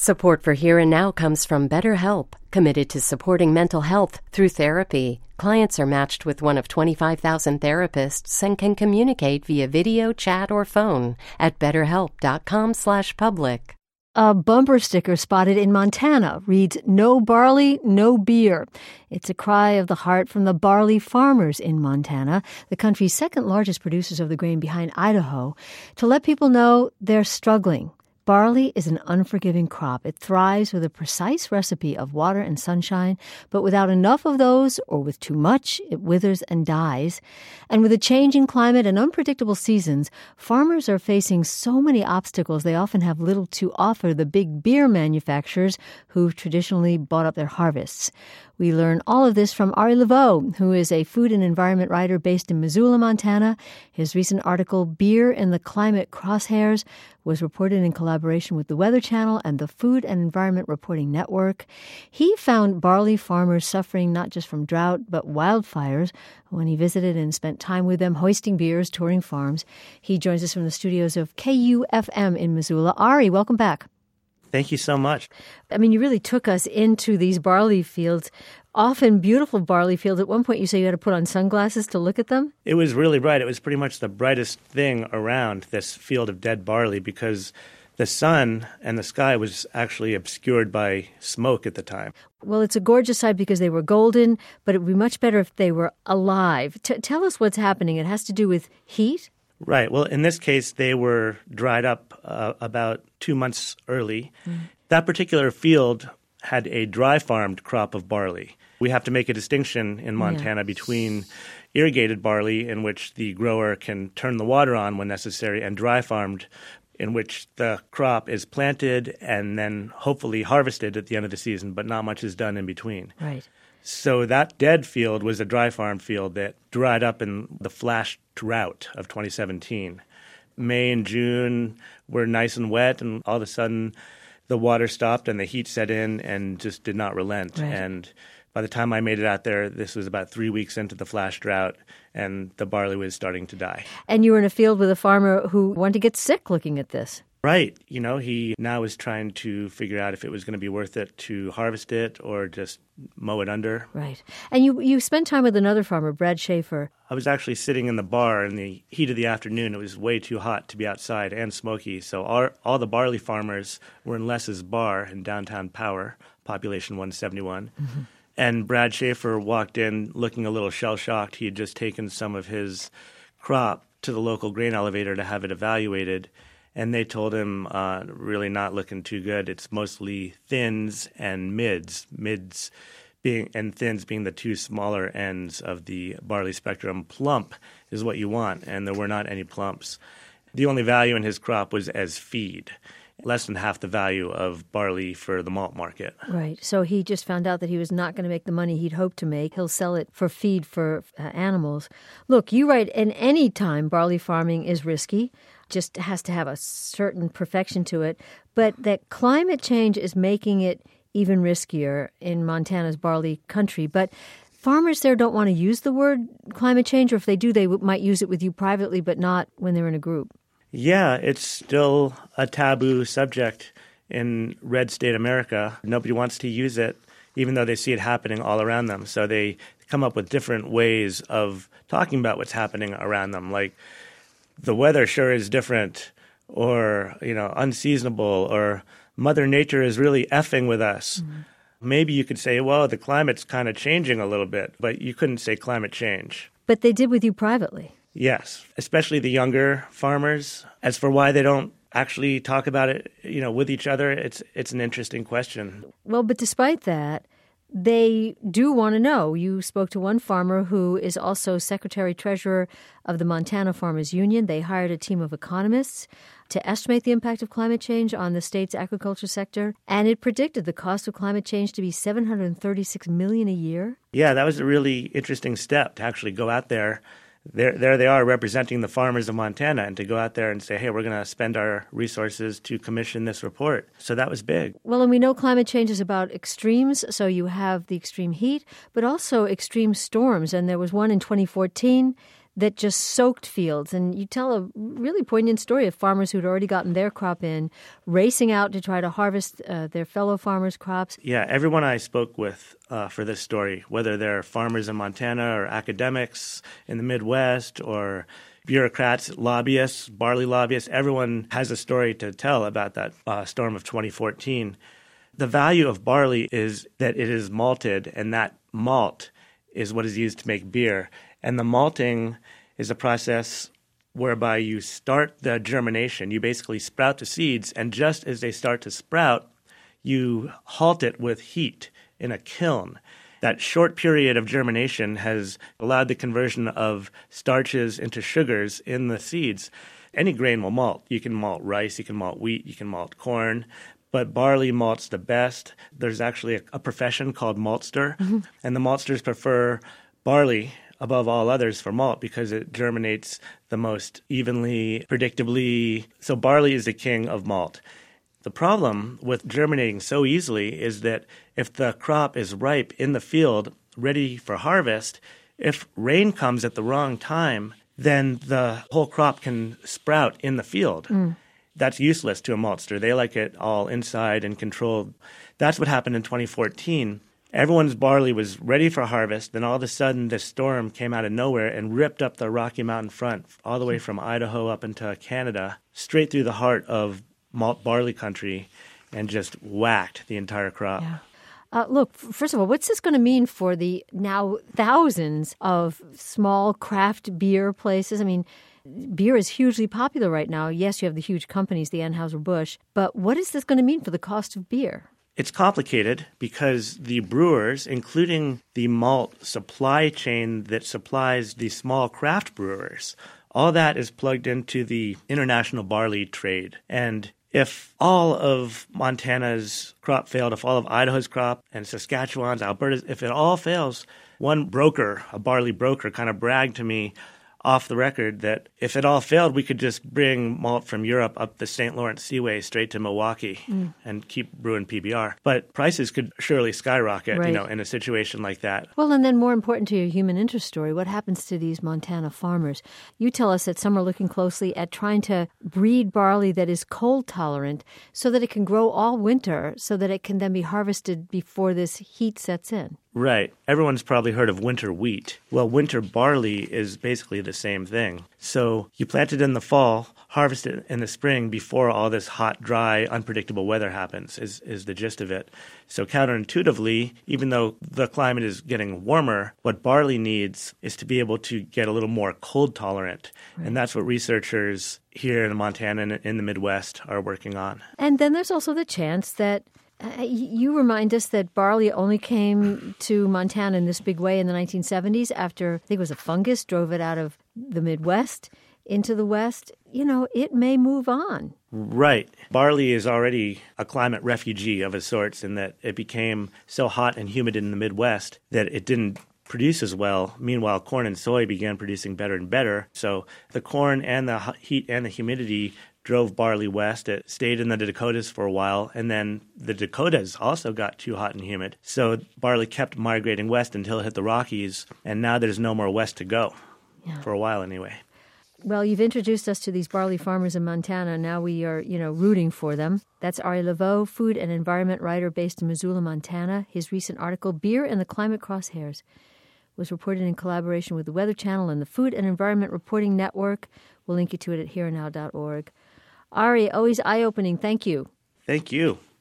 Support for Here and Now comes from BetterHelp, committed to supporting mental health through therapy. Clients are matched with one of 25,000 therapists and can communicate via video, chat, or phone at betterhelp.com/public. A bumper sticker spotted in Montana reads, "No barley, no beer." It's a cry of the heart from the barley farmers in Montana, the country's second largest producers of the grain behind Idaho, to let people know they're struggling. Barley is an unforgiving crop. It thrives with a precise recipe of water and sunshine, but without enough of those or with too much, it withers and dies. And with a changing climate and unpredictable seasons, farmers are facing so many obstacles they often have little to offer the big beer manufacturers who've traditionally bought up their harvests. We learn all of this from Ari Laveau, who is a food and environment writer based in Missoula, Montana. His recent article, Beer in the Climate Crosshairs, was reported in collaboration with the Weather Channel and the Food and Environment Reporting Network. He found barley farmers suffering not just from drought, but wildfires when he visited and spent time with them, hoisting beers, touring farms. He joins us from the studios of KUFM in Missoula. Ari, welcome back. Thank you so much. I mean, you really took us into these barley fields, often beautiful barley fields. At one point, you say you had to put on sunglasses to look at them? It was really bright. It was pretty much the brightest thing around this field of dead barley because the sun and the sky was actually obscured by smoke at the time. Well, it's a gorgeous sight because they were golden, but it would be much better if they were alive. Tell us what's happening. It has to do with heat? Right. Well, in this case, they were dried up about 2 months early. That particular field had a dry-farmed crop of barley. We have to make a distinction in Montana between irrigated barley, in which the grower can turn the water on when necessary, and dry-farmed, in which the crop is planted and then hopefully harvested at the end of the season, but not much is done in between. Right. So that dead field was a dry farm field that dried up in the flash drought of 2017. May and June were nice and wet, and all of a sudden the water stopped and the heat set in and just did not relent. Right. And by the time I made it out there, this was about 3 weeks into the flash drought, and the barley was starting to die. And you were in a field with a farmer who wanted to get sick looking at this. Right. You know, he now is trying to figure out if it was going to be worth it to harvest it or just mow it under. Right. And you spent time with another farmer, Brad Schaefer. I was actually sitting in the bar in the heat of the afternoon. It was way too hot to be outside and smoky. So all the barley farmers were in Les's bar in downtown Power, population 171. Mm-hmm. And Brad Schaefer walked in looking a little shell-shocked. He had just taken some of his crop to the local grain elevator to have it evaluated. And they told him, really not looking too good. It's mostly thins and mids and thins being the two smaller ends of the barley spectrum. Plump is what you want, and there were not any plumps. The only value in his crop was as feed, less than half the value of barley for the malt market. Right. So he just found out that he was not going to make the money he'd hoped to make. He'll sell it for feed for animals. Look, you write, in any time barley farming is risky. Just has to have a certain perfection to it, but that climate change is making it even riskier in Montana's barley country. But farmers there don't want to use the word climate change, or if they do, they might use it with you privately, but not when they're in a group. Yeah, it's still a taboo subject in red state America. Nobody wants to use it, even though they see it happening all around them. So they come up with different ways of talking about what's happening around them, like the weather sure is different, or, unseasonable, or Mother Nature is really effing with us. Mm-hmm. Maybe you could say, well, the climate's kind of changing a little bit, but you couldn't say climate change. But they did with you privately. Yes, especially the younger farmers. As for why they don't actually talk about it, with each other, it's an interesting question. Well, but despite that, they do want to know. You spoke to one farmer who is also secretary-treasurer of the Montana Farmers Union. They hired a team of economists to estimate the impact of climate change on the state's agriculture sector, and it predicted the cost of climate change to be $736 million a year. Yeah, that was a really interesting step to actually go out there. There they are representing the farmers of Montana, and to go out there and say, hey, we're going to spend our resources to commission this report. So that was big. Well, and we know climate change is about extremes. So you have the extreme heat, but also extreme storms. And there was one in 2014 that just soaked fields. And you tell a really poignant story of farmers who'd already gotten their crop in, racing out to try to harvest their fellow farmers' crops. Yeah, everyone I spoke with for this story, whether they're farmers in Montana or academics in the Midwest or bureaucrats, lobbyists, barley lobbyists, everyone has a story to tell about that storm of 2014. The value of barley is that it is malted, and that malt is what is used to make beer. And the malting is a process whereby you start the germination. You basically sprout the seeds, and just as they start to sprout, you halt it with heat in a kiln. That short period of germination has allowed the conversion of starches into sugars in the seeds. Any grain will malt. You can malt rice, you can malt wheat, you can malt corn, but barley malts the best. There's actually a profession called maltster, and the maltsters prefer barley above all others for malt because it germinates the most evenly, predictably. So barley is the king of malt. The problem with germinating so easily is that if the crop is ripe in the field, ready for harvest, if rain comes at the wrong time, then the whole crop can sprout in the field. That's useless to a maltster. They like it all inside and controlled. That's what happened in 2014. Everyone's barley was ready for harvest. Then all of a sudden, this storm came out of nowhere and ripped up the Rocky Mountain front all the way from Idaho up into Canada, straight through the heart of malt barley country, and just whacked the entire crop. Yeah. Look, first of all, what's this going to mean for the now thousands of small craft beer places? I mean, beer is hugely popular right now. Yes, you have the huge companies, the Anheuser-Busch, but what is this going to mean for the cost of beer? It's complicated because the brewers, including the malt supply chain that supplies the small craft brewers, all that is plugged into the international barley trade. And if all of Montana's crop failed, if all of Idaho's crop and Saskatchewan's, Alberta's, if it all fails, one broker, a barley broker, kind of bragged to me off the record that if it all failed, we could just bring malt from Europe up the St. Lawrence Seaway straight to Milwaukee and keep brewing PBR. But prices could surely skyrocket, right, in a situation like that. Well, and then more important to your human interest story, what happens to these Montana farmers? You tell us that some are looking closely at trying to breed barley that is cold tolerant so that it can grow all winter so that it can then be harvested before this heat sets in. Right. Everyone's probably heard of winter wheat. Well, winter barley is basically the same thing. So you plant it in the fall, harvest it in the spring before all this hot, dry, unpredictable weather happens, is the gist of it. So counterintuitively, even though the climate is getting warmer, what barley needs is to be able to get a little more cold tolerant. Right. And that's what researchers here in Montana and in the Midwest are working on. And then there's also the chance that you remind us that barley only came to Montana in this big way in the 1970s after, I think it was a fungus, drove it out of the Midwest into the West. It may move on. Right. Barley is already a climate refugee of its sorts in that it became so hot and humid in the Midwest that it didn't produce as well. Meanwhile, corn and soy began producing better and better. So the corn and the heat and the humidity drove barley west. It stayed in the Dakotas for a while, and then the Dakotas also got too hot and humid. So barley kept migrating west until it hit the Rockies, and now there's no more west to go, for a while anyway. Well, you've introduced us to these barley farmers in Montana. Now we are, rooting for them. That's Ari Laveau, food and environment writer based in Missoula, Montana. His recent article, Beer and the Climate Crosshairs, was reported in collaboration with the Weather Channel and the Food and Environment Reporting Network. We'll link you to it at hereandnow.org. Ari, always eye-opening. Thank you. Thank you.